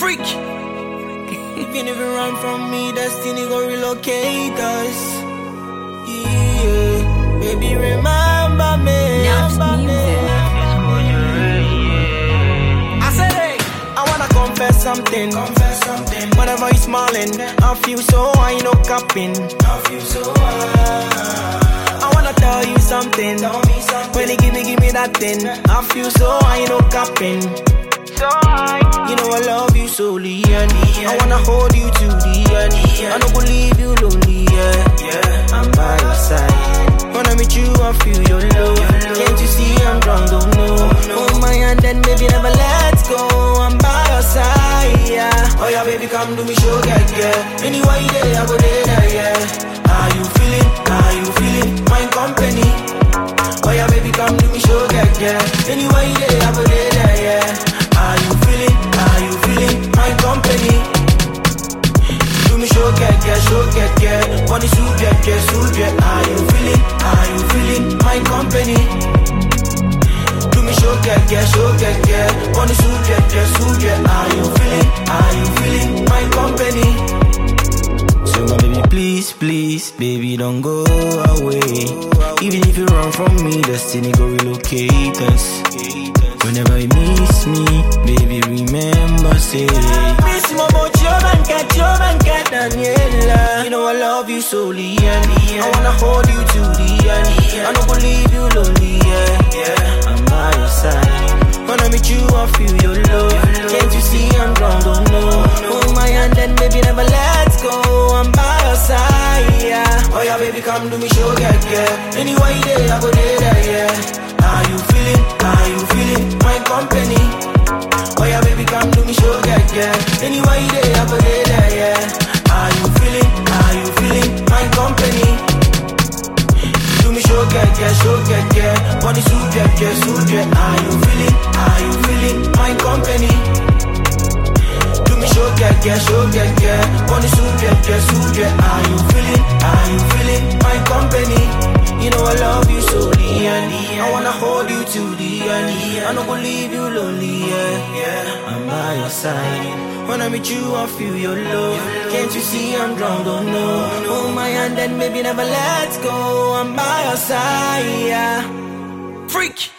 freak. Even if you run from me, destiny gon' relocate us. Yeah, baby, remember me. I said, hey, I wanna confess something. Whenever you smiling, I feel so high, no capping. I feel so high. I wanna tell you something. When you give me that thing, I feel so high, no capping. So high. You know I love you solely, and I wanna hold you to the end. I don't believe you lonely, yeah. I'm by your side. When I meet you, I feel your love. Can't you see I'm drunk, don't know. Hold my hand and baby never let go. I'm by your side, yeah. Oh yeah, baby, come do me show, yeah. Anyway, I go there, yeah. Are you feeling? My company. Oh yeah, baby, come do me show, yeah. Anyway, I go there, yeah. Are you feeling my company? Do me show, yeah. Money suit, yeah. Are you feeling my company? Do me show, yeah. Money suit, yeah. Are you feeling my company? So my baby, please, baby, don't go away. Even if you run from me, destiny go relocate us. Whenever you miss me, baby, remember, say miss me about your banket, Daniela. You know I love you solely, and I wanna hold you to the end. I don't believe you lonely, yeah. I'm by your side. When I meet you, I feel your love. Can't you see I'm drunk, don't know. Hold my hand and baby never let go. I'm by your side, yeah. Oh yeah, baby, come do me show, yeah. Anyway, I go there, yeah. Are you feeling my company? Oh yeah, baby, come do me show, yeah. Anyway, I go there, yeah. Are you feeling my company? Do me show, yeah. Money suit, yeah. Are you feeling my company? Do me show, yeah. Money suit, yeah. Are you feeling my company? You know I love you solely, and I wanna hold you to the end. I don't believe you lonely, yeah. I'm by your side. When I meet you, I feel your love. Can't you see I'm drunk, don't know. Hold my hand and baby never let go. I'm by your side, yeah. Freak.